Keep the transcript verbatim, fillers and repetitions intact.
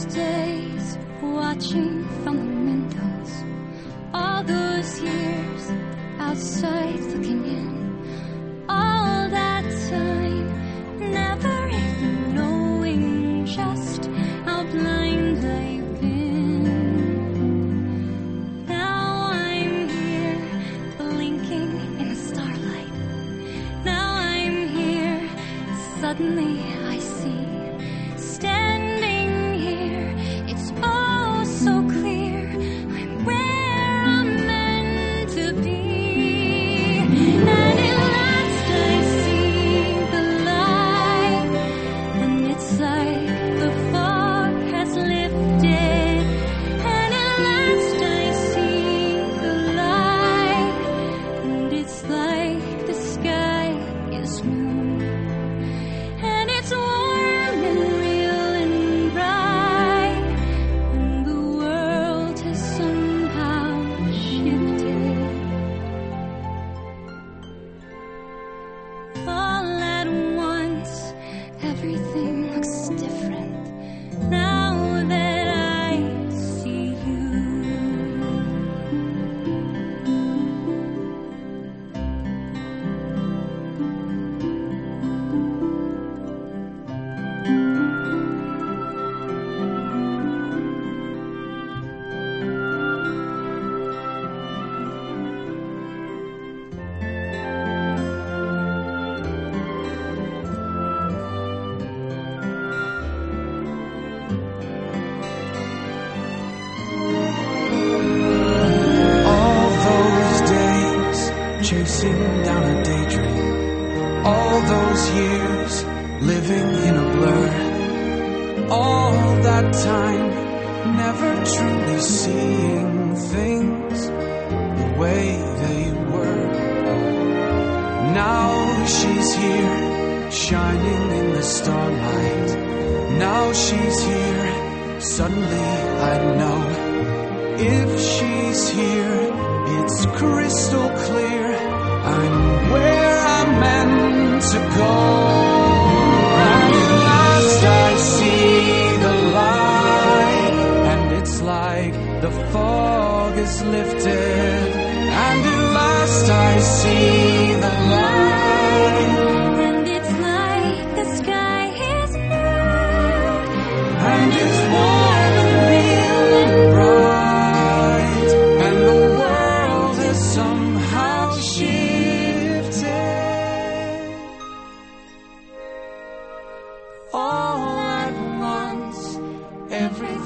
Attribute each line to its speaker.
Speaker 1: those days, watching from the windows, all those years outside looking in, all that time, never even knowing just how blind I've been. Now I'm here, blinking in the starlight. Now I'm here, suddenly I see, standing here, it's all so clear, I'm where I'm meant to be. And at last I see the light, and it's like the fog has lifted. And at last I see the light, and it's like the sky is new, and it's warm and real and bright, and the world has somehow shifted. All at once, everything looks different now that I see you.
Speaker 2: All those days chasing down a daydream, all those years living in a blur, all that time never truly seeing things the way they were. Now she's here, shining in the starlight. Now she's here, suddenly I know. If she's here, it's crystal clear, I'm where I'm meant to go. And at last I see the light, and it's like the fog is lifted. And at last I see the light,
Speaker 1: And it's like the sky is blue,
Speaker 2: and it's warm and real and bright, and the world has somehow shifted. All at once, everything